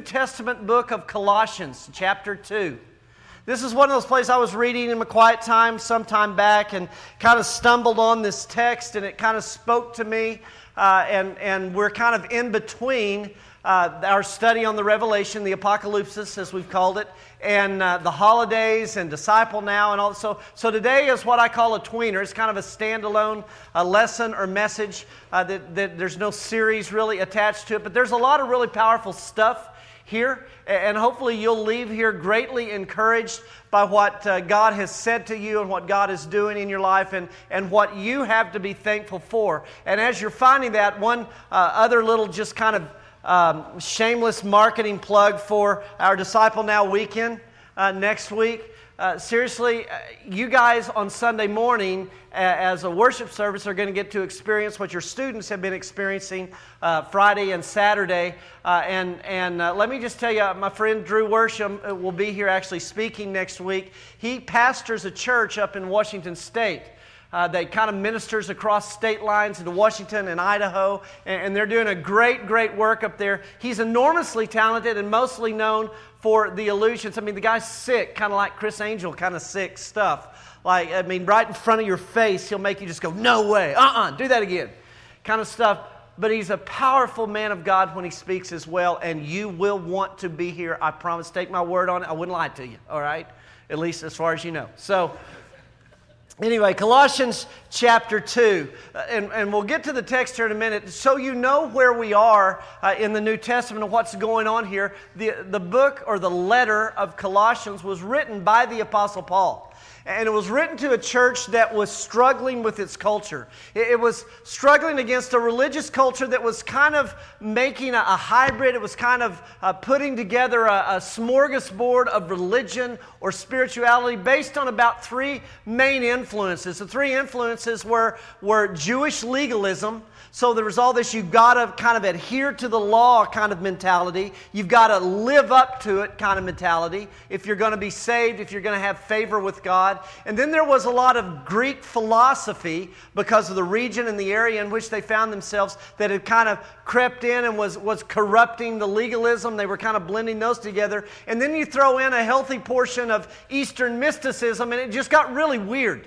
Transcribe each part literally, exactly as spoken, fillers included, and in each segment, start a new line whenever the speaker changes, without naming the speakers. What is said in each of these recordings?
Testament book of Colossians, chapter two. This is one of those places I was reading in my quiet time some time back and kind of stumbled on this text, and it kind of spoke to me, uh, and, and we're kind of in between uh, our study on the Revelation, the Apocalypse, as we've called it, and uh, the holidays and Disciple Now and all. So, so today is what I call a tweener. It's kind of a standalone uh, lesson or message uh, that, that there's no series really attached to it, but there's a lot of really powerful stuff here, and hopefully you'll leave here greatly encouraged by what uh, God has said to you and what God is doing in your life, and, and what you have to be thankful for. And as you're finding that, one uh, other little just kind of um, shameless marketing plug for our Disciple Now weekend uh, next week. Uh, seriously, uh, you guys on Sunday morning uh, as a worship service are going to get to experience what your students have been experiencing uh, Friday and Saturday. Uh, and and uh, let me just tell you, my friend Drew Worsham will be here actually speaking next week. He pastors a church up in Washington State. Uh, that kind of ministers across state lines into Washington and Idaho, and, and they're doing a great, great work up there. He's enormously talented and mostly known for the illusions. I mean, the guy's sick, kind of like Chris Angel, kind of sick stuff. Like, I mean, right in front of your face, he'll make you just go, no way, uh-uh, do that again, kind of stuff. But he's a powerful man of God when he speaks as well, and you will want to be here, I promise. Take my word on it. I wouldn't lie to you, all right? At least as far as you know. So, anyway, Colossians chapter two, uh, and, and we'll get to the text here in a minute. So you know where we are uh, in the New Testament and what's going on here. The, the book or the letter of Colossians was written by the Apostle Paul. And it was written to a church that was struggling with its culture. It, it was struggling against a religious culture that was kind of making a, a hybrid. It was kind of uh, putting together a, a smorgasbord of religion or spirituality based on about three main influences. The three influences were, were Jewish legalism. So there was all this, you've got to kind of adhere to the law kind of mentality. You've got to live up to it kind of mentality if you're going to be saved, if you're going to have favor with God. And then there was a lot of Greek philosophy because of the region and the area in which they found themselves that had kind of crept in and was, was corrupting the legalism. They were kind of blending those together. And then you throw in a healthy portion of Eastern mysticism, and it just got really weird.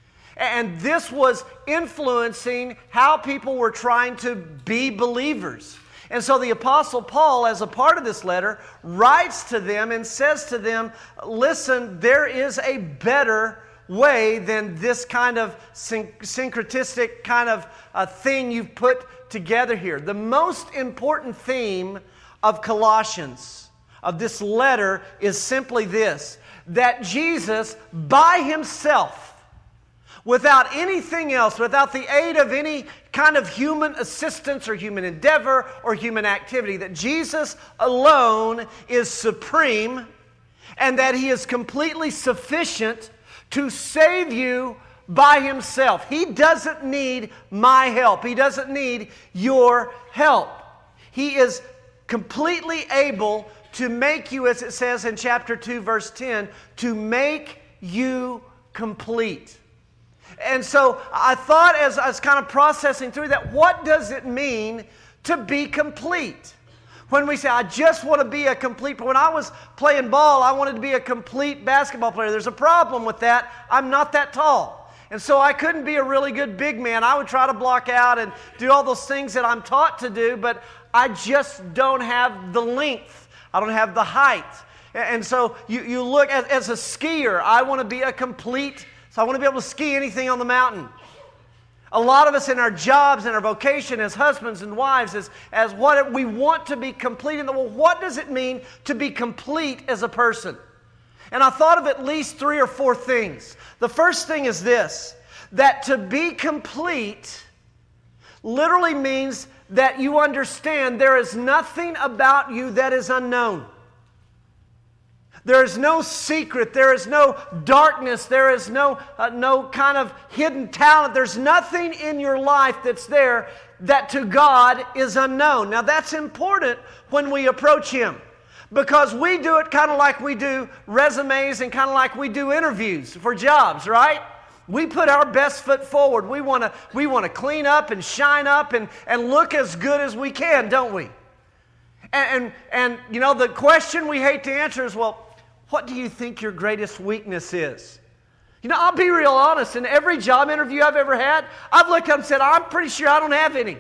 And this was influencing how people were trying to be believers. And so the Apostle Paul, as a part of this letter, writes to them and says to them, listen, there is a better way than this kind of syn- syncretistic kind of uh, thing you've put together here. The most important theme of Colossians, of this letter, is simply this, that Jesus, by himself, without anything else, without the aid of any kind of human assistance or human endeavor or human activity, that Jesus alone is supreme and that he is completely sufficient to save you by himself. He doesn't need my help. He doesn't need your help. He is completely able to make you, as it says in chapter two, verse ten, to make you complete. And so I thought, as I was kind of processing through that, what does it mean to be complete? When we say, I just want to be a complete, when I was playing ball, I wanted to be a complete basketball player. There's a problem with that. I'm not that tall. And so I couldn't be a really good big man. I would try to block out and do all those things that I'm taught to do, but I just don't have the length. I don't have the height. And so you, you look, as, as a skier, I want to be a complete So I want to be able to ski anything on the mountain. A lot of us in our jobs and our vocation as husbands and wives, as, as what we want to be complete in the, well, what does it mean to be complete as a person? And I thought of at least three or four things. The first thing is this, that to be complete literally means that you understand there is nothing about you that is unknown. There is no secret. There is no darkness. There is no, uh, no kind of hidden talent. There's nothing in your life that's there that to God is unknown. Now that's important when we approach Him, because we do it kind of like we do resumes and kind of like we do interviews for jobs, right? We put our best foot forward. We want to we want to clean up and shine up and, and look as good as we can, don't we? And, and, and, you know, the question we hate to answer is, well, what do you think your greatest weakness is? You know, I'll be real honest. In every job interview I've ever had, I've looked up and said, I'm pretty sure I don't have any.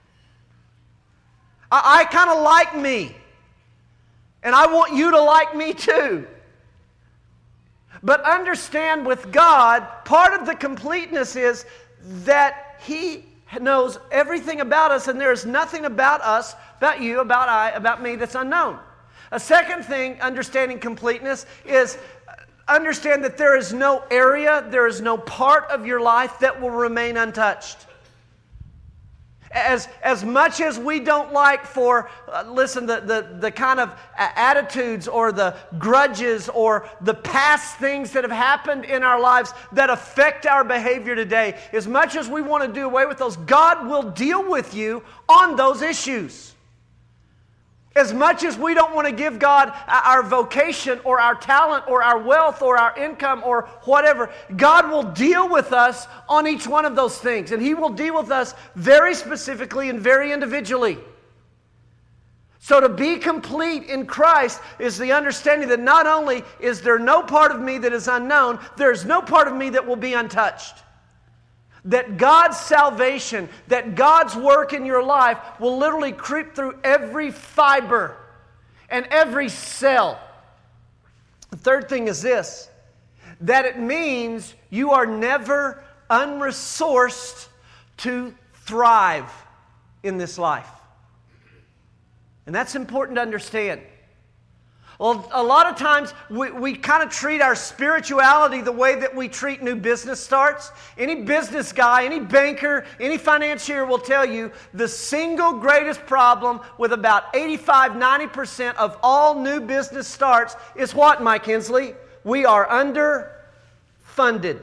I, I kind of like me. And I want you to like me too. But understand with God, part of the completeness is that He knows everything about us, and there is nothing about us, about you, about I, about me that's unknown. A second thing, understanding completeness, is understand that there is no area, there is no part of your life that will remain untouched. As, as much as we don't like for, uh, listen, the, the, the kind of attitudes or the grudges or the past things that have happened in our lives that affect our behavior today, as much as we want to do away with those, God will deal with you on those issues. As much as we don't want to give God our vocation or our talent or our wealth or our income or whatever, God will deal with us on each one of those things. And He will deal with us very specifically and very individually. So to be complete in Christ is the understanding that not only is there no part of me that is unknown, there's no part of me that will be untouched. That God's salvation, that God's work in your life will literally creep through every fiber and every cell. The third thing is this, that it means you are never unresourced to thrive in this life. And that's important to understand. Well, a lot of times we, we kind of treat our spirituality the way that we treat new business starts. Any business guy, any banker, any financier will tell you the single greatest problem with about eighty-five, ninety percent of all new business starts is what, Mike Hensley? We are underfunded.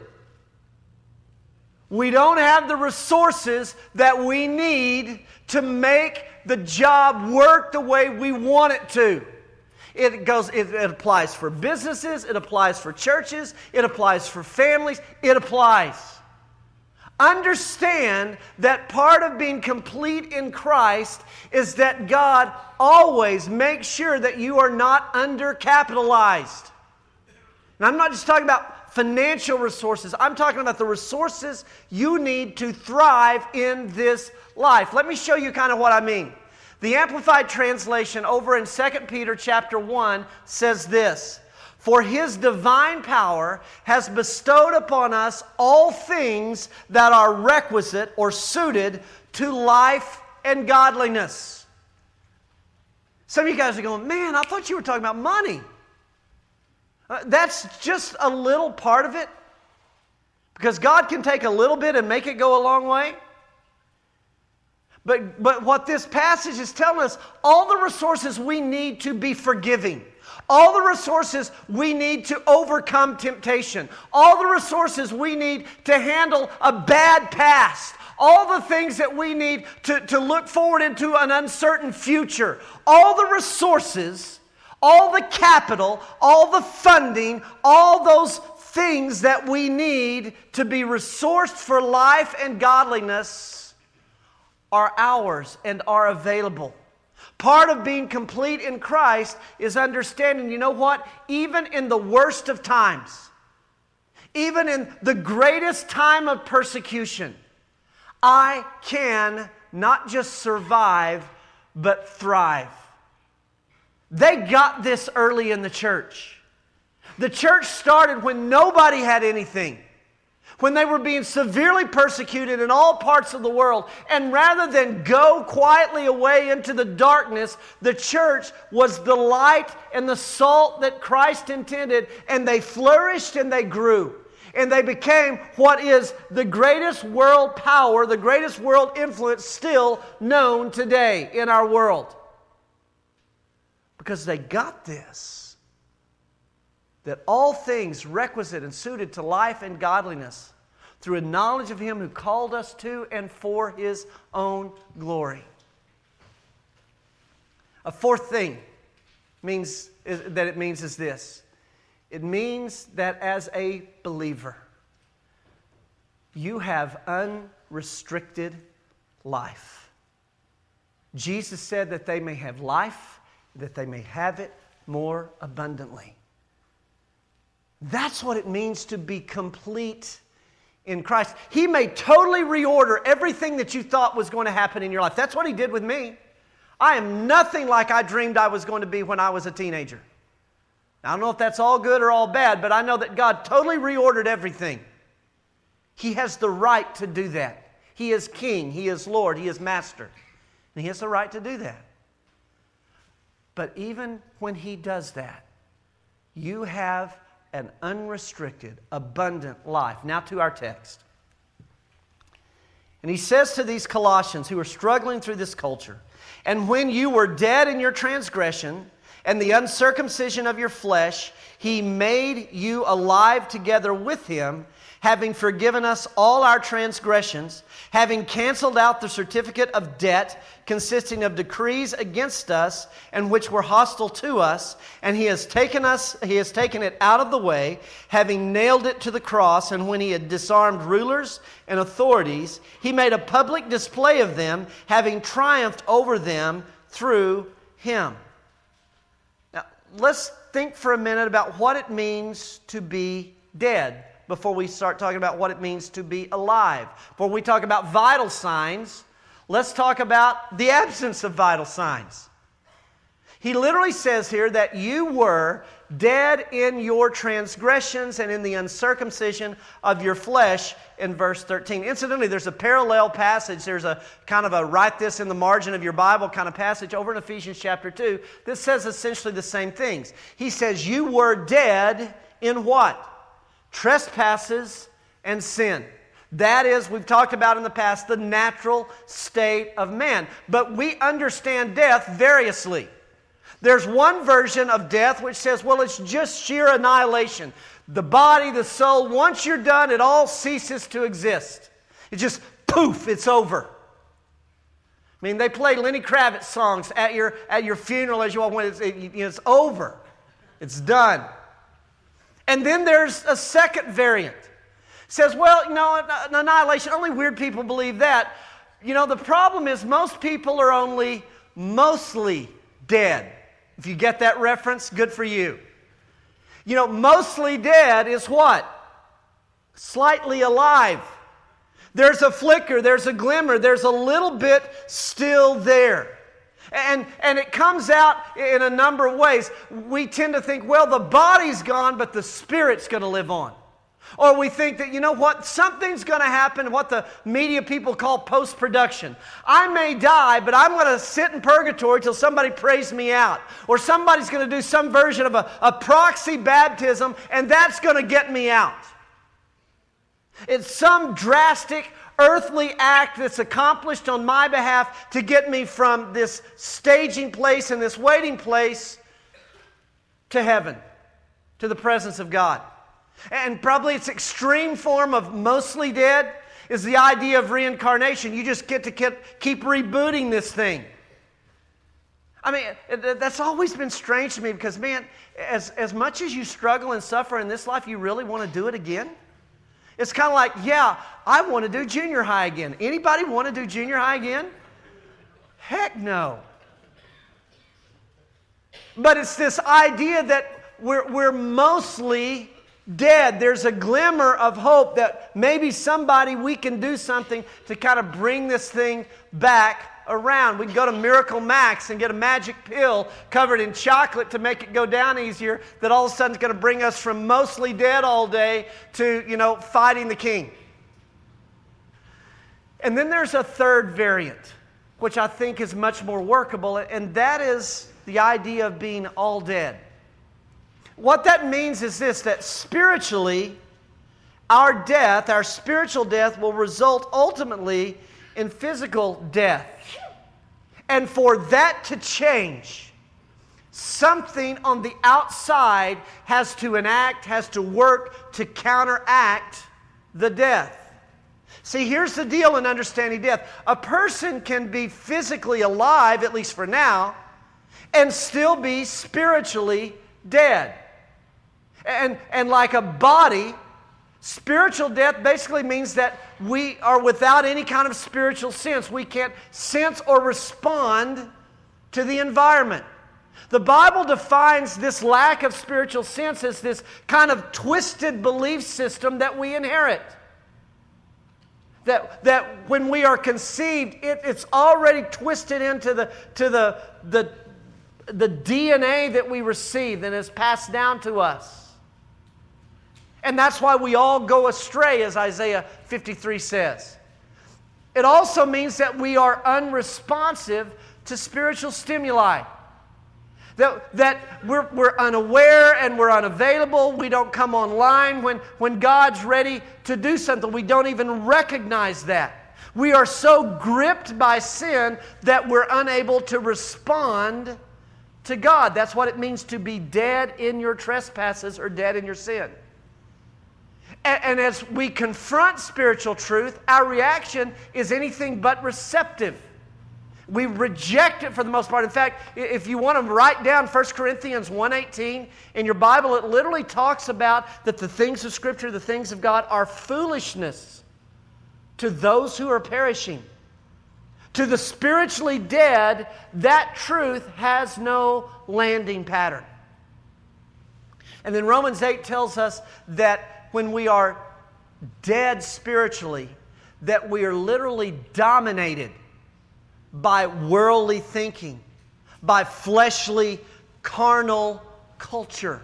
We don't have the resources that we need to make the job work the way we want it to. It goes. It, it applies for businesses. It applies for churches. It applies for families. It applies. Understand that part of being complete in Christ is that God always makes sure that you are not undercapitalized. And I'm not just talking about financial resources. I'm talking about the resources you need to thrive in this life. Let me show you kind of what I mean. The Amplified Translation over in Second Peter chapter one says this, "For His divine power has bestowed upon us all things that are requisite or suited to life and godliness." Some of you guys are going, man, I thought you were talking about money. Uh, that's just a little part of it. Because God can take a little bit and make it go a long way. But, but what this passage is telling us, all the resources we need to be forgiving, all the resources we need to overcome temptation, all the resources we need to handle a bad past, all the things that we need to, to look forward into an uncertain future, all the resources, all the capital, all the funding, all those things that we need to be resourced for life and godliness are ours and are available. Part of being complete in Christ is understanding, you know what? Even in the worst of times, even in the greatest time of persecution, I can not just survive, but thrive. They got this early in the church. The church started when nobody had anything, when they were being severely persecuted in all parts of the world. And rather than go quietly away into the darkness, the church was the light and the salt that Christ intended, and they flourished and they grew. And they became what is the greatest world power, the greatest world influence still known today in our world. Because they got this. That all things requisite and suited to life and godliness through a knowledge of Him who called us to and for His own glory. A fourth thing means is, that it means is this. It means that as a believer, you have unrestricted life. Jesus said that they may have life that they may have it more abundantly. That's what it means to be complete in Christ. He may totally reorder everything that you thought was going to happen in your life. That's what He did with me. I am nothing like I dreamed I was going to be when I was a teenager. Now, I don't know if that's all good or all bad, but I know that God totally reordered everything. He has the right to do that. He is King, He is Lord, He is Master. And He has the right to do that. But even when He does that, you have an unrestricted, abundant life. Now to our text. And he says to these Colossians who are struggling through this culture, "And when you were dead in your transgression and the uncircumcision of your flesh, He made you alive together with Him, having forgiven us all our transgressions, having canceled out the certificate of debt consisting of decrees against us and which were hostile to us, and he has taken us he has taken it out of the way, having nailed it to the cross. And when He had disarmed rulers and authorities, He made a public display of them, having triumphed over them through Him." Now, let's think for a minute about what it means to be dead before we start talking about what it means to be alive. Before we talk about vital signs, let's talk about the absence of vital signs. He literally says here that you were dead in your transgressions and in the uncircumcision of your flesh in verse thirteen. Incidentally, there's a parallel passage. There's a kind of a write this in the margin of your Bible kind of passage over in Ephesians chapter two that says essentially the same things. He says you were dead in what? Trespasses and sin. That is, we've talked about in the past, the natural state of man. But we understand death variously. There's one version of death which says, well, it's just sheer annihilation. The body, the soul, once you're done, it all ceases to exist. It just, poof, it's over. I mean, they play Lenny Kravitz songs at your, at your funeral as you all went. It's, it, you know, it's over. It's done. And then there's a second variant. It says, well, you know, annihilation, only weird people believe that. You know, the problem is most people are only mostly dead. If you get that reference, good for you. You know, mostly dead is what? Slightly alive. There's a flicker, there's a glimmer, there's a little bit still there. And, and it comes out in a number of ways. We tend to think, well, the body's gone, but the spirit's going to live on. Or we think that, you know what, something's going to happen, what the media people call post-production. I may die, but I'm going to sit in purgatory till somebody prays me out. Or somebody's going to do some version of a, a proxy baptism, and that's going to get me out. It's some drastic earthly act that's accomplished on my behalf to get me from this staging place and this waiting place to heaven, to the presence of God. And probably its extreme form of mostly dead is the idea of reincarnation. You just get to keep rebooting this thing. I mean, that's always been strange to me because, man, as, as much as you struggle and suffer in this life, you really want to do it again? It's kind of like, yeah, I want to do junior high again. Anybody want to do junior high again? Heck no. But it's this idea that we're, we're mostly dead. There's a glimmer of hope that maybe somebody, we can do something to kind of bring this thing back around. We can go to Miracle Max and get a magic pill covered in chocolate to make it go down easier that all of a sudden is going to bring us from mostly dead all day to, you know, fighting the king. And then there's a third variant, which I think is much more workable, and that is the idea of being all dead. What that means is this, that spiritually, our death, our spiritual death will result ultimately in physical death. And for that to change, something on the outside has to enact, has to work to counteract the death. See, here's the deal in understanding death. A person can be physically alive, at least for now, and still be spiritually dead. And, and like a body, spiritual death basically means that we are without any kind of spiritual sense. We can't sense or respond to the environment. The Bible defines this lack of spiritual sense as this kind of twisted belief system that we inherit. That, that when we are conceived, it, it's already twisted into the, to the, the, the D N A that we receive and is passed down to us. And that's why we all go astray, as Isaiah fifty-three says. It also means that we are unresponsive to spiritual stimuli. That, that we're, we're unaware and we're unavailable. We don't come online when, when God's ready to do something. We don't even recognize that. We are so gripped by sin that we're unable to respond to God. That's what it means to be dead in your trespasses or dead in your sin. And, and as we confront spiritual truth, our reaction is anything but receptive. We reject it for the most part. In fact, if you want to write down First Corinthians one eighteen in your Bible, it literally talks about that the things of Scripture, the things of God, are foolishness to those who are perishing. To the spiritually dead, that truth has no landing pattern. And then Romans eight tells us that when we are dead spiritually, that we are literally dominated by worldly thinking, by fleshly, carnal culture.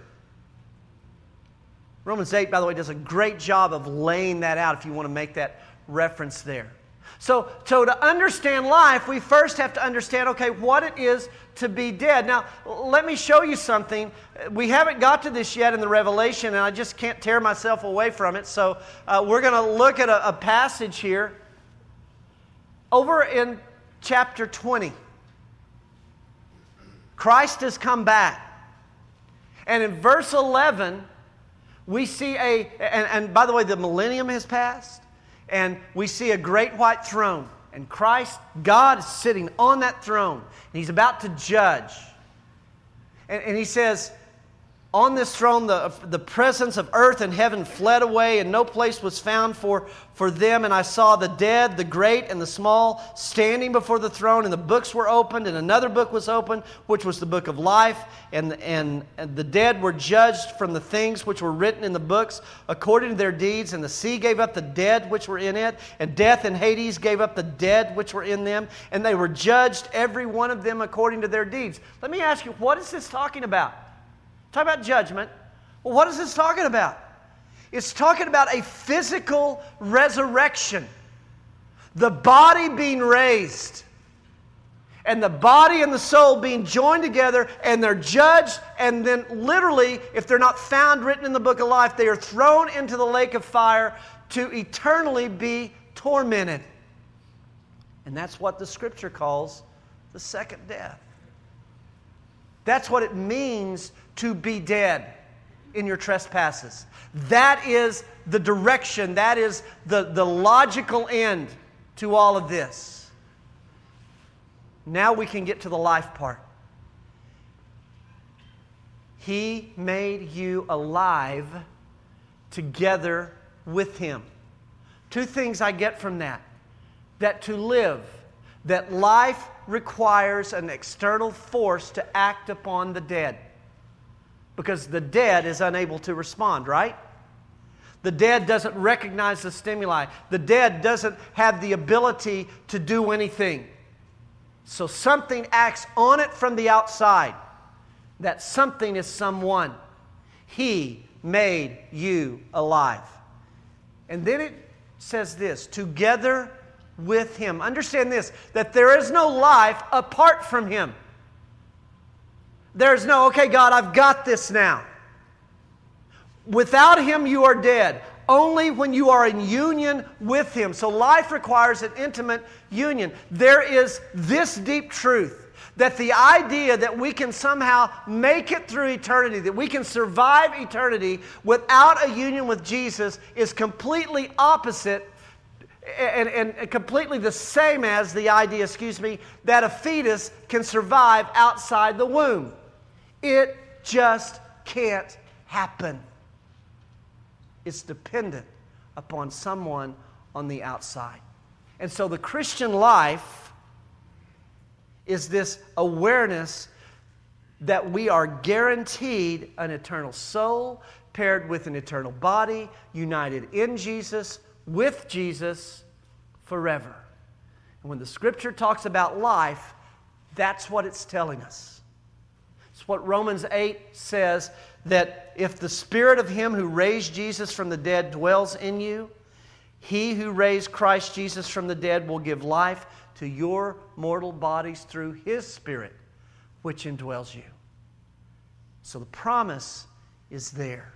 Romans eight, by the way, does a great job of laying that out if you want to make that reference there. So, so to understand life, we first have to understand, okay, what it is to be dead. Now, let me show you something. We haven't got to this yet in the Revelation, and I just can't tear myself away from it. So uh, we're going to look at a, a passage here over in chapter twenty. Christ has come back. And in verse eleven, we see a, and, and by the way, the millennium has passed, and we see a great white throne. And Christ, God is sitting on that throne, and He's about to judge. And, and He says, on this throne, the, the presence of earth and heaven fled away, and no place was found for, for them. And I saw the dead, the great and the small, standing before the throne, and the books were opened, and another book was opened, which was the book of life. And, and, and the dead were judged from the things which were written in the books according to their deeds. And the sea gave up the dead which were in it, and death and Hades gave up the dead which were in them. And they were judged, every one of them, according to their deeds. Let me ask you, what is this talking about? Talk about judgment. Well, what is this talking about? It's talking about a physical resurrection. The body being raised. And the body and the soul being joined together, and they're judged, and then literally, if they're not found written in the book of life, they are thrown into the lake of fire to eternally be tormented. And that's what the Scripture calls the second death. That's what it means to be dead in your trespasses. That is the direction, that is the, the logical end to all of this. Now we can get to the life part. He made you alive together with Him. Two things I get from that. That to live, that life requires an external force to act upon the dead. Because the dead is unable to respond, right? The dead doesn't recognize the stimuli. The dead doesn't have the ability to do anything. So something acts on it from the outside. That something is someone. He made you alive. And then it says this, together with Him. Understand this, that there is no life apart from Him. There's no, okay, God, I've got this now. Without Him, you are dead. Only when you are in union with Him. So life requires an intimate union. There is this deep truth, that the idea that we can somehow make it through eternity, that we can survive eternity without a union with Jesus, is completely opposite and, and completely the same as the idea, excuse me, that a fetus can survive outside the womb. It just can't happen. It's dependent upon someone on the outside. And so the Christian life is this awareness that we are guaranteed an eternal soul paired with an eternal body, united in Jesus, with Jesus, forever. And when the Scripture talks about life, that's what it's telling us. It's what Romans eight says, that if the Spirit of Him who raised Jesus from the dead dwells in you, He who raised Christ Jesus from the dead will give life to your mortal bodies through His Spirit, which indwells you. So the promise is there.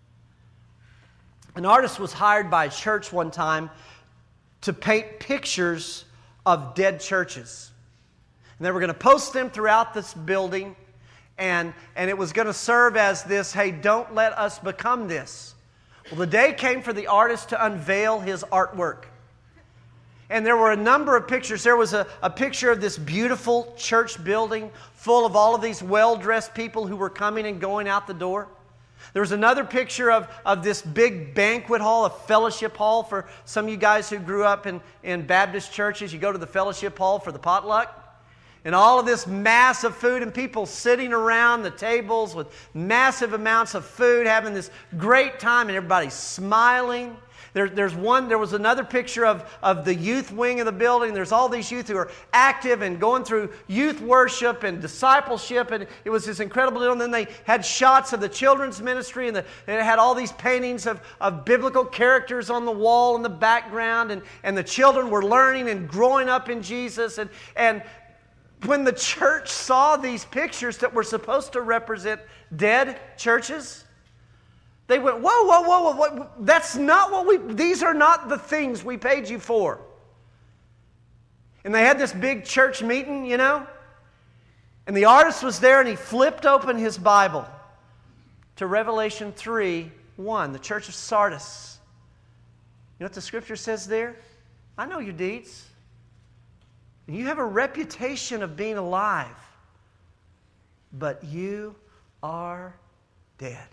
An artist was hired by a church one time to paint pictures of dead churches. And they were going to post them throughout this building, and, and it was going to serve as this, hey, don't let us become this. Well, the day came for the artist to unveil his artwork. And there were a number of pictures. There was a, a picture of this beautiful church building full of all of these well-dressed people who were coming and going out the door. There was another picture of, of this big banquet hall, a fellowship hall. For some of you guys who grew up in, in Baptist churches, you go to the fellowship hall for the potluck. And all of this massive food and people sitting around the tables with massive amounts of food, having this great time, and everybody's smiling. There, there's one, there was another picture of, of the youth wing of the building. There's all these youth who are active and going through youth worship and discipleship, and it was this incredible deal. And then they had shots of the children's ministry, and, the, and it had all these paintings of, of biblical characters on the wall in the background, and, and the children were learning and growing up in Jesus. And, and when the church saw these pictures that were supposed to represent dead churches, they went, whoa, whoa, whoa, whoa, whoa, that's not what we, these are not the things we paid you for. And they had this big church meeting, you know, and the artist was there and he flipped open his Bible to Revelation three one, the church of Sardis. You know what the Scripture says there? I know your deeds. And you have a reputation of being alive, but you are dead.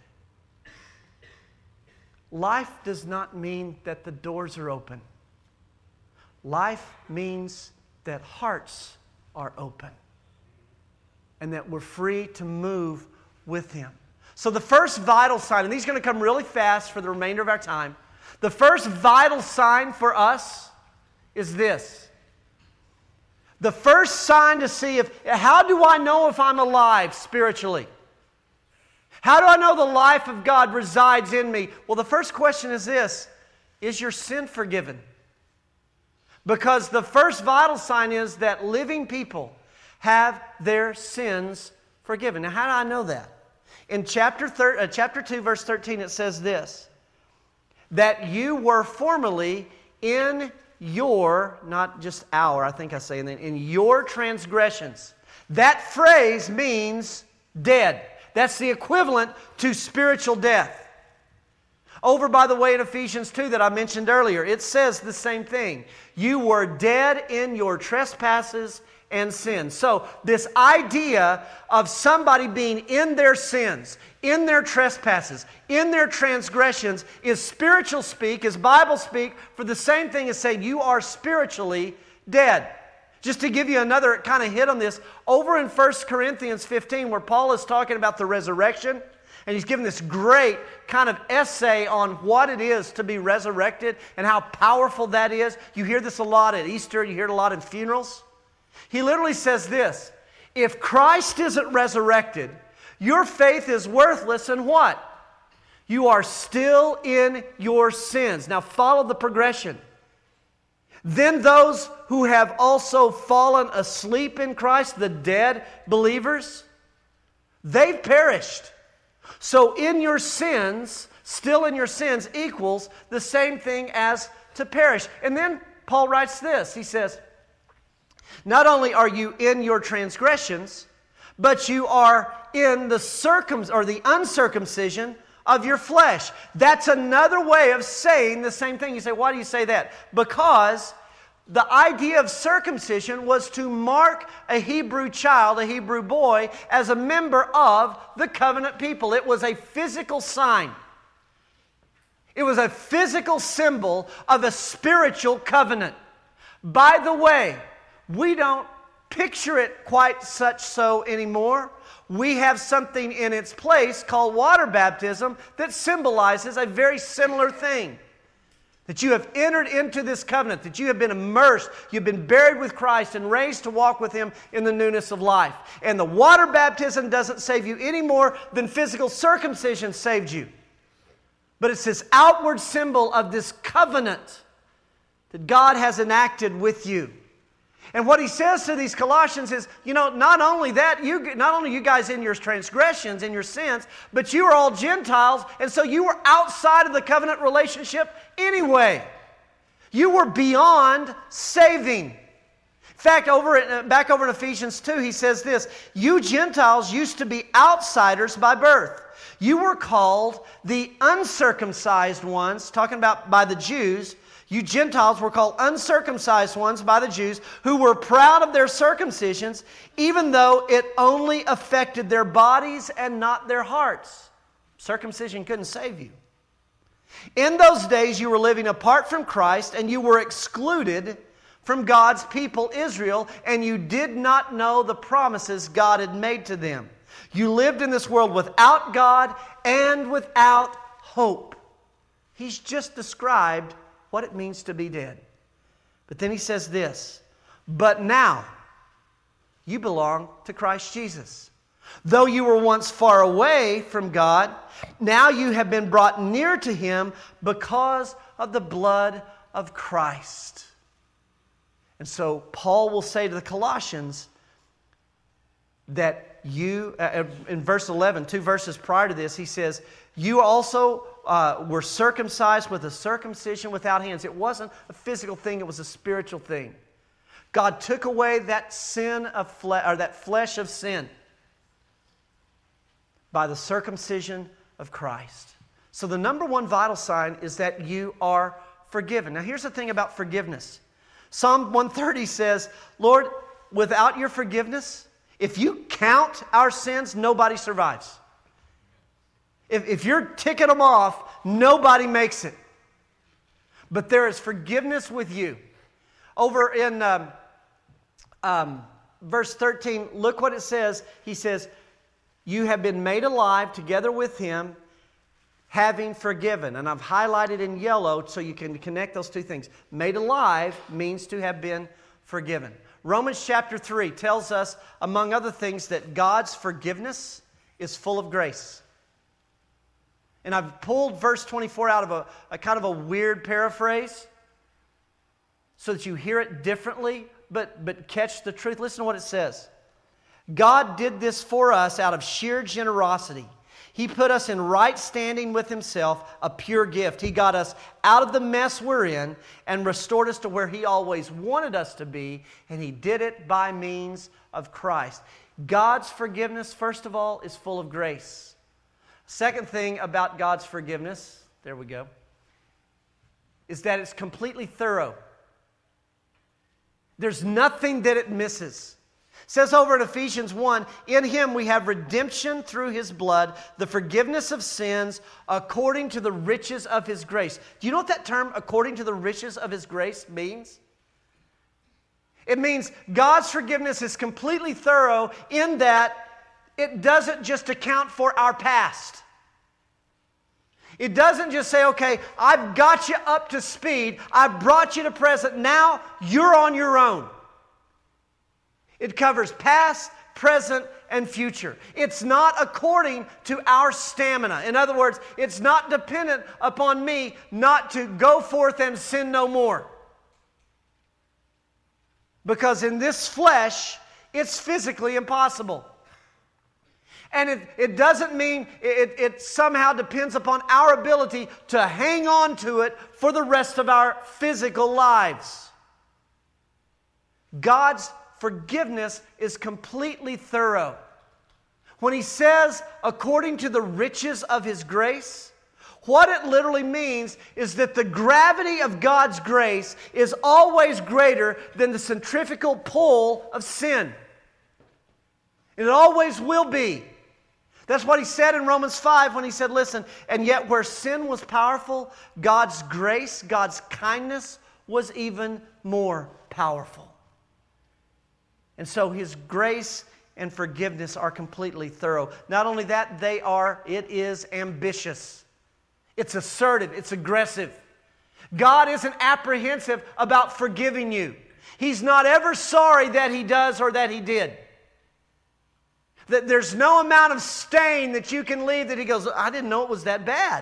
Life does not mean that the doors are open. Life means that hearts are open and that we're free to move with Him. So the first vital sign, and these are going to come really fast for the remainder of our time. The first vital sign for us is this. The first sign to see if, how do I know if I'm alive spiritually? How do I know the life of God resides in me? Well, the first question is this: is your sin forgiven? Because the first vital sign is that living people have their sins forgiven. Now, how do I know that? In chapter, thir- uh, chapter two, verse thirteen, it says this, that you were formerly in your, not just our, I think I say, in your transgressions. That phrase means dead. That's the equivalent to spiritual death. Over, by the way, in Ephesians two that I mentioned earlier, it says the same thing. You were dead in your trespasses and sins. So this idea of somebody being in their sins, in their trespasses, in their transgressions is spiritual speak, is Bible speak for the same thing as saying you are spiritually dead. Just to give you another kind of hit on this, over in First Corinthians fifteen, where Paul is talking about the resurrection, and he's given this great kind of essay on what it is to be resurrected and how powerful that is. You hear this a lot at Easter, you hear it a lot in funerals. He literally says this: if Christ isn't resurrected, your faith is worthless, and what? You are still in your sins. Now follow the progression. Then those who have also fallen asleep in Christ, the dead believers, they've perished. So in your sins, still in your sins, equals the same thing as to perish. And then Paul writes this. He says, not only are you in your transgressions, but you are in the circum or the uncircumcision of your flesh. That's another way of saying the same thing. You say, why do you say that? Because the idea of circumcision was to mark a Hebrew child, a Hebrew boy, as a member of the covenant people. It was a physical sign. It was a physical symbol of a spiritual covenant. By the way, we don't picture it quite such so anymore. We have something in its place called water baptism that symbolizes a very similar thing. That you have entered into this covenant, that you have been immersed, you've been buried with Christ and raised to walk with Him in the newness of life. And the water baptism doesn't save you any more than physical circumcision saved you. But it's this outward symbol of this covenant that God has enacted with you. And what he says to these Colossians is, you know, not only that, you not only you guys in your transgressions, in your sins, but you are all Gentiles, and so you were outside of the covenant relationship anyway. You were beyond saving. In fact, over at, back over in Ephesians two, he says this, you Gentiles used to be outsiders by birth. You were called the uncircumcised ones, talking about by the Jews. You Gentiles were called uncircumcised ones by the Jews who were proud of their circumcisions, even though it only affected their bodies and not their hearts. Circumcision couldn't save you. In those days you were living apart from Christ and you were excluded from God's people Israel, and you did not know the promises God had made to them. You lived in this world without God and without hope. He's just described what it means to be dead. But then he says this, but now you belong to Christ Jesus. Though you were once far away from God, now you have been brought near to Him because of the blood of Christ. And so Paul will say to the Colossians that you, uh, in verse eleven, two verses prior to this, he says, you also uh, were circumcised with a circumcision without hands. It wasn't a physical thing, it was a spiritual thing. God took away that sin of flesh, or that flesh of sin by the circumcision of Christ. So the number one vital sign is that you are forgiven. Now here's the thing about forgiveness. Psalm one thirty says, Lord, without your forgiveness, if you count our sins, nobody survives. If, if you're ticking them off, nobody makes it. But there is forgiveness with you. Over in um, um, verse thirteen, look what it says. He says, you have been made alive together with Him, having forgiven. And I've highlighted in yellow so you can connect those two things. Made alive means to have been forgiven. Romans chapter three tells us, among other things, that God's forgiveness is full of grace. And I've pulled verse twenty-four out of a, a kind of a weird paraphrase so that you hear it differently, but, but catch the truth. Listen to what it says. God did this for us out of sheer generosity. He put us in right standing with Himself, a pure gift. He got us out of the mess we're in and restored us to where He always wanted us to be, and He did it by means of Christ. God's forgiveness, first of all, is full of grace. Second thing about God's forgiveness, there we go, is that it's completely thorough. There's nothing that it misses. It says over in Ephesians one, in Him we have redemption through His blood, the forgiveness of sins according to the riches of His grace. Do you know what that term, according to the riches of His grace, means? It means God's forgiveness is completely thorough in that it doesn't just account for our past. It doesn't just say, okay, I've got you up to speed. I've brought you to present. Now you're on your own. It covers past, present, and future. It's not according to our stamina. In other words, it's not dependent upon me not to go forth and sin no more. Because in this flesh, it's physically impossible. And it, it doesn't mean it, it somehow depends upon our ability to hang on to it for the rest of our physical lives. God's forgiveness is completely thorough. When He says, according to the riches of His grace, what it literally means is that the gravity of God's grace is always greater than the centrifugal pull of sin. It always will be. That's what He said in Romans five when He said, listen, and yet where sin was powerful, God's grace, God's kindness was even more powerful. And so His grace and forgiveness are completely thorough. Not only that, they are, it is ambitious. It's assertive, it's aggressive. God isn't apprehensive about forgiving you. He's not ever sorry that He does or that He did. That there's no amount of stain that you can leave that He goes, I didn't know it was that bad.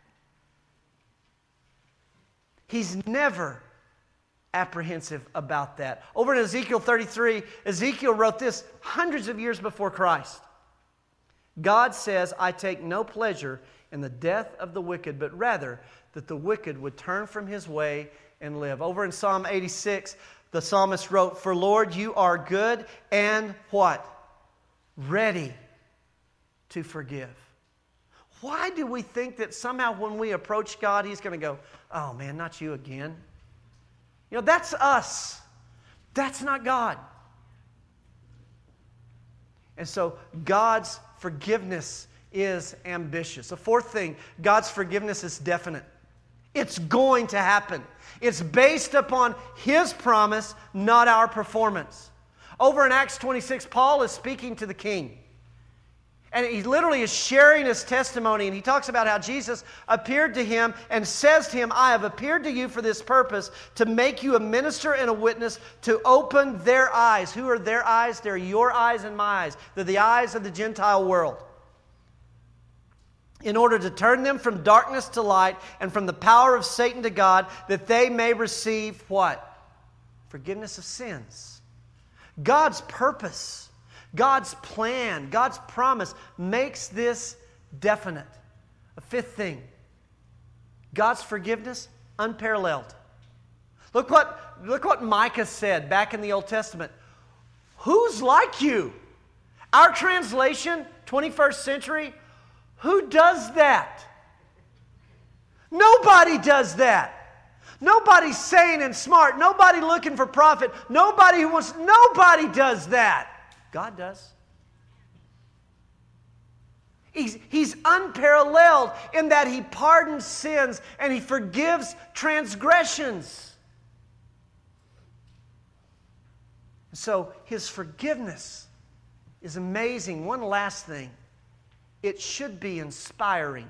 He's never apprehensive about that. Over in Ezekiel thirty-three, Ezekiel wrote this hundreds of years before Christ. God says, I take no pleasure in the death of the wicked, but rather that the wicked would turn from his way and live. Over in Psalm eighty-six, the psalmist wrote, For Lord, you are good and what? Ready to forgive. Why do we think that somehow when we approach God, He's going to go, oh man, not you again? You know, that's us. That's not God. And so God's forgiveness is ambitious. The fourth thing, God's forgiveness is definite. It's going to happen. It's based upon His promise, not our performance. Over in Acts twenty-six, Paul is speaking to the king. And he literally is sharing his testimony, and he talks about how Jesus appeared to him and says to him, I have appeared to you for this purpose, to make you a minister and a witness, to open their eyes. Who are their eyes? They're your eyes and my eyes. They're the eyes of the Gentile world. In order to turn them from darkness to light and from the power of Satan to God, that they may receive what? Forgiveness of sins. God's purpose, God's plan, God's promise makes this definite. A fifth thing, God's forgiveness, unparalleled. Look what, look what Micah said back in the Old Testament. Who's like you? Our translation, twenty-first century, who does that? Nobody does that. Nobody sane and smart. Nobody looking for profit. Nobody who wants, nobody does that. God does. He's, he's unparalleled in that He pardons sins and He forgives transgressions. So His forgiveness is amazing. One last thing. It should be inspiring.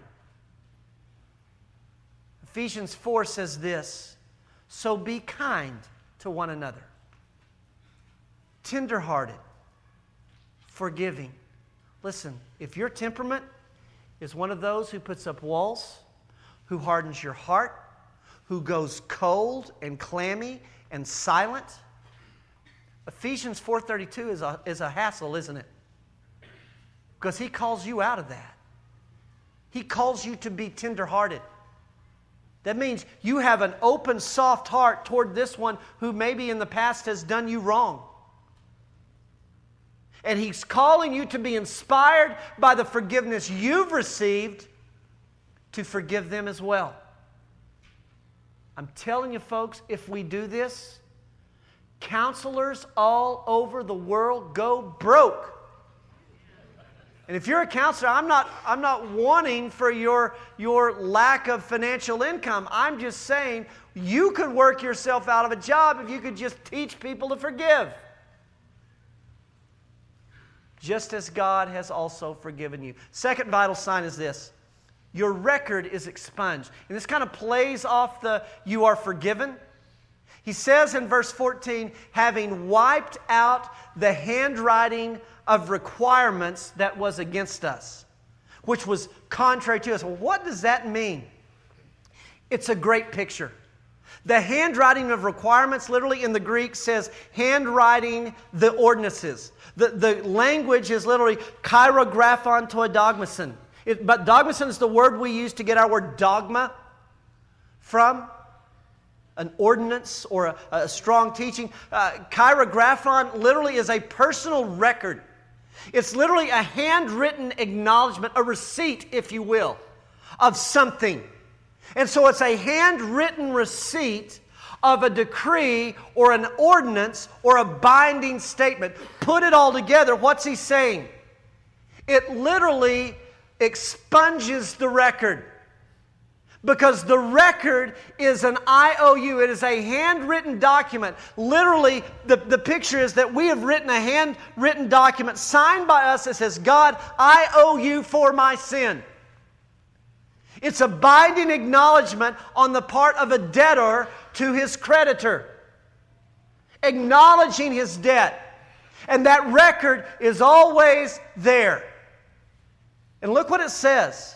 Ephesians four says this, so be kind to one another, tenderhearted, forgiving. Listen, if your temperament is one of those who puts up walls, who hardens your heart, who goes cold and clammy and silent, Ephesians four thirty-two is a, is a hassle, isn't it? Because He calls you out of that. He calls you to be tenderhearted. That means you have an open, soft heart toward this one who maybe in the past has done you wrong. And He's calling you to be inspired by the forgiveness you've received to forgive them as well. I'm telling you folks, if we do this, counselors all over the world go broke. And if you're a counselor, I'm not, I'm not wanting for your, your lack of financial income. I'm just saying you could work yourself out of a job if you could just teach people to forgive. Just as God has also forgiven you. Second vital sign is this. Your record is expunged. And this kind of plays off the you are forgiven. He says in verse fourteen, having wiped out the handwriting of requirements that was against us, which was contrary to us. Well, what does that mean? It's a great picture. The handwriting of requirements, literally in the Greek, says handwriting the ordinances. The, the language is literally cheirographon to a dogmason. It, but dogmason is the word we use to get our word dogma from. An ordinance or a, a strong teaching. Uh, cheirographon literally is a personal record. It's literally a handwritten acknowledgement, a receipt, if you will, of something. And so it's a handwritten receipt of a decree or an ordinance or a binding statement. Put it all together, what's he saying? It literally expunges the record. Because the record is an I O U. It is a handwritten document. Literally, the, the picture is that we have written a handwritten document signed by us that says, God, I owe you for my sin. It's a binding acknowledgement on the part of a debtor to his creditor, acknowledging his debt. And that record is always there. And look what it says.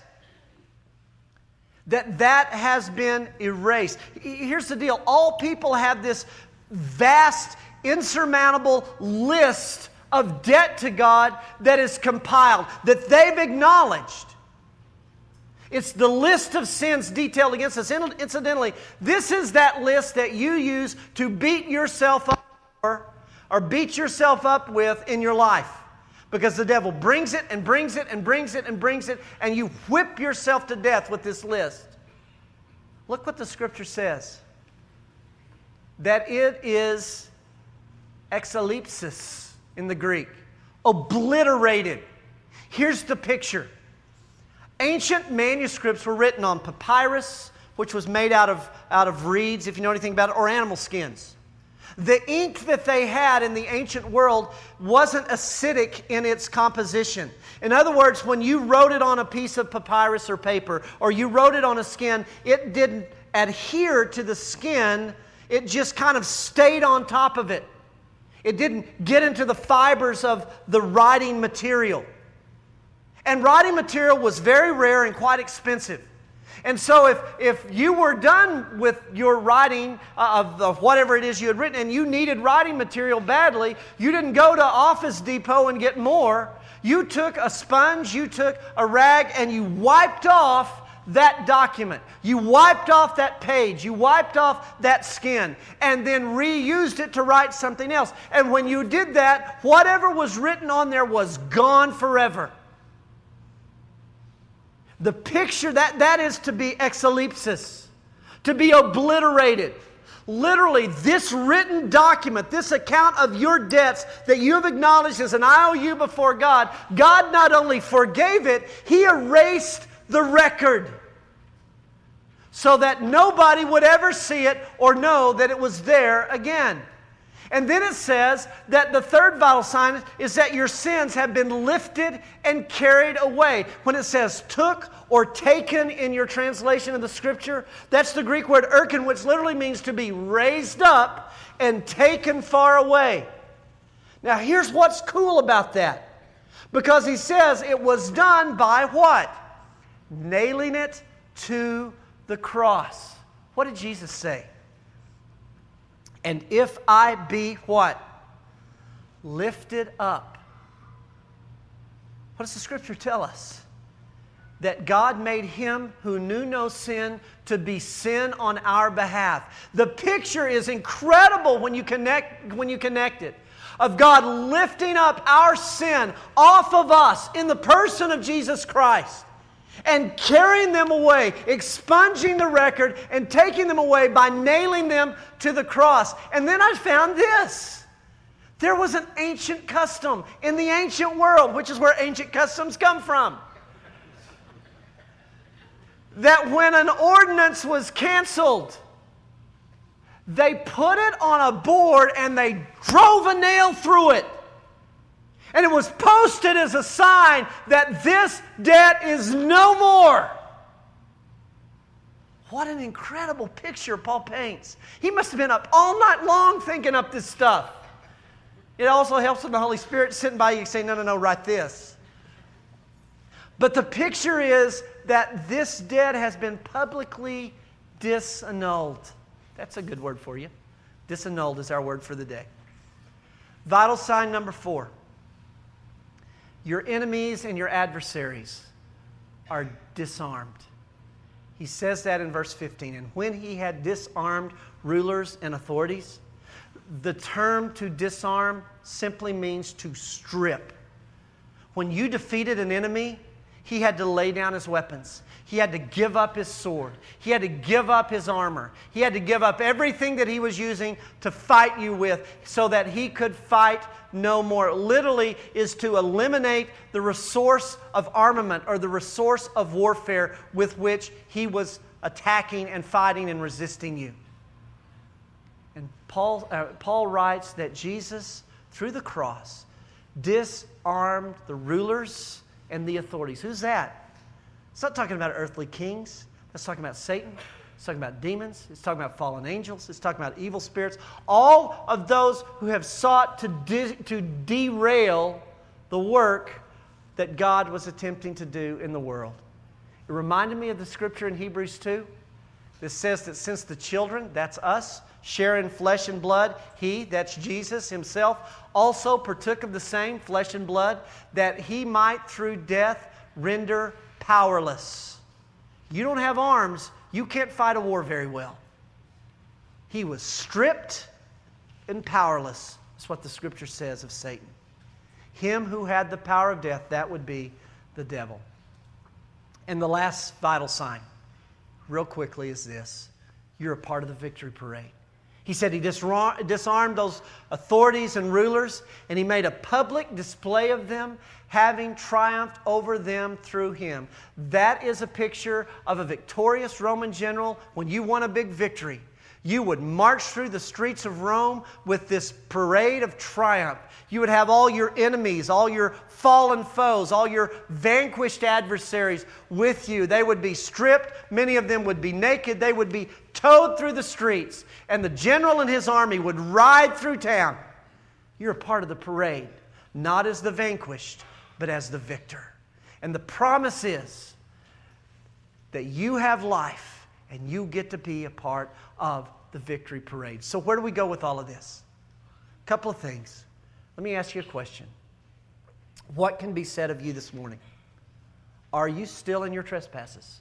That that has been erased. Here's the deal. All people have this vast, insurmountable list of debt to God that is compiled, that they've acknowledged. It's the list of sins detailed against us. Incidentally, this is that list that you use to beat yourself up for, or beat yourself up with in your life. Because the devil brings it and brings it and brings it and brings it, and you whip yourself to death with this list. Look what the Scripture says. That it is exalipsis in the Greek. Obliterated. Here's the picture. Ancient manuscripts were written on papyrus, which was made out of, out of reeds, if you know anything about it, or animal skins. The ink that they had in the ancient world wasn't acidic in its composition. In other words, when you wrote it on a piece of papyrus or paper, or you wrote it on a skin, it didn't adhere to the skin. It just kind of stayed on top of it. It didn't get into the fibers of the writing material. And writing material was very rare and quite expensive. And so if, if you were done with your writing of, of whatever it is you had written and you needed writing material badly, you didn't go to Office Depot and get more. You took a sponge, you took a rag, and you wiped off that document. You wiped off that page. You wiped off that skin and then reused it to write something else. And when you did that, whatever was written on there was gone forever. The picture, that, that is to be exalipsis, to be obliterated. Literally, this written document, this account of your debts that you have acknowledged as an I O U before God, God not only forgave it, He erased the record so that nobody would ever see it or know that it was there again. And then it says that the third vital sign is that your sins have been lifted and carried away. When it says took or taken in your translation of the Scripture, that's the Greek word erkin, which literally means to be raised up and taken far away. Now here's what's cool about that. Because he says it was done by what? Nailing it to the cross. What did Jesus say? And if I be what? Lifted up. What does the Scripture tell us? That God made Him who knew no sin to be sin on our behalf. The picture is incredible when you connect, when you connect it. Of God lifting up our sin off of us in the person of Jesus Christ. And carrying them away, expunging the record and taking them away by nailing them to the cross. And then I found this. There was an ancient custom in the ancient world, which is where ancient customs come from. That when an ordinance was canceled, they put it on a board and they drove a nail through it. And it was posted as a sign that this debt is no more. What an incredible picture Paul paints. He must have been up all night long thinking up this stuff. It also helps when the Holy Spirit sitting by you saying, no, no, no, write this. But the picture is that this debt has been publicly disannulled. That's a good word for you. Disannulled is our word for the day. Vital sign number four. Your enemies and your adversaries are disarmed. He says that in verse fifteen. And when he had disarmed rulers and authorities, the term to disarm simply means to strip. When you defeated an enemy, he had to lay down his weapons. He had to give up his sword. He had to give up his armor. He had to give up everything that he was using to fight you with so that he could fight no more. It literally is to eliminate the resource of armament or the resource of warfare with which he was attacking and fighting and resisting you. And Paul, uh, Paul writes that Jesus, through the cross, disarmed the rulers and the authorities. Who's that? It's not talking about earthly kings. That's talking about Satan. It's talking about demons. It's talking about fallen angels. It's talking about evil spirits. All of those who have sought to, de- to derail the work that God was attempting to do in the world. It reminded me of the scripture in Hebrews two. That says that since the children, that's us, share in flesh and blood, He, that's Jesus Himself, also partook of the same flesh and blood, that He might through death render powerless. You don't have arms, you can't fight a war very well. He was stripped and powerless. That's what the scripture says of Satan. Him who had the power of death, that would be the devil. And the last vital sign, real quickly, is this. You're a part of the victory parade. He said He disarmed those authorities and rulers, and He made a public display of them, having triumphed over them through Him. That is a picture of a victorious Roman general. When you won a big victory, you would march through the streets of Rome with this parade of triumph. You would have all your enemies, all your fallen foes, all your vanquished adversaries with you. They would be stripped. Many of them would be naked. They would be towed through the streets. And the general and his army would ride through town. You're a part of the parade, not as the vanquished, but as the victor. And the promise is that you have life and you get to be a part of the victory parade. So where do we go with all of this? A couple of things. Let me ask you a question. What can be said of you this morning? Are you still in your trespasses?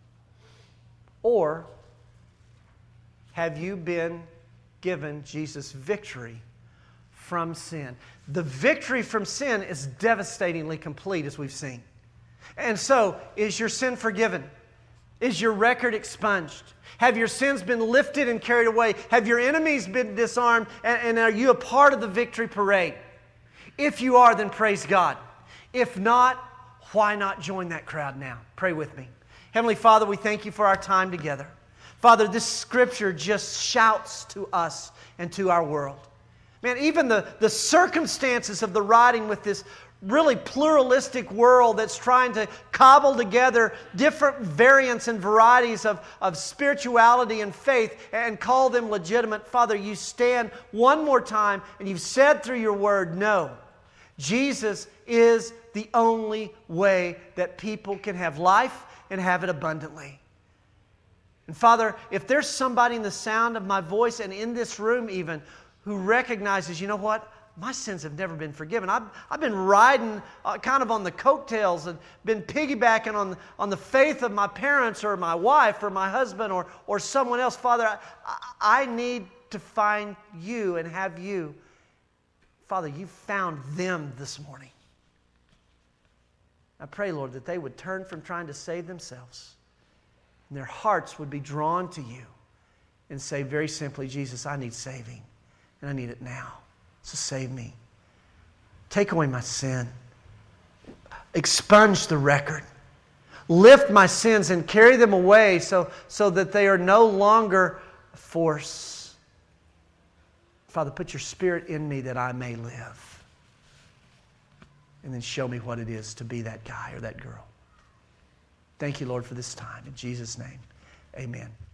Or have you been given Jesus' victory from sin? The victory from sin is devastatingly complete, as we've seen. And so, is your sin forgiven? Is your record expunged? Have your sins been lifted and carried away? Have your enemies been disarmed? And, and are you a part of the victory parade? If you are, then praise God. If not, why not join that crowd now? Pray with me. Heavenly Father, we thank You for our time together. Father, this scripture just shouts to us and to our world. Man, even the, the circumstances of the writing with this really pluralistic world that's trying to cobble together different variants and varieties of, of spirituality and faith and call them legitimate. Father, You stand one more time and You've said through Your word, no, Jesus is the only way that people can have life and have it abundantly. And Father, if there's somebody in the sound of my voice and in this room even who recognizes, you know what? My sins have never been forgiven. I've, I've been riding uh, kind of on the coattails and been piggybacking on, on the faith of my parents or my wife or my husband or, or someone else. Father, I, I need to find You and have You. Father, You found them this morning. I pray, Lord, that they would turn from trying to save themselves and their hearts would be drawn to You and say very simply, Jesus, I need saving and I need it now. So save me. Take away my sin. Expunge the record. Lift my sins and carry them away so, so that they are no longer a force. Father, put Your Spirit in me that I may live. And then show me what it is to be that guy or that girl. Thank You, Lord, for this time. In Jesus' name, amen.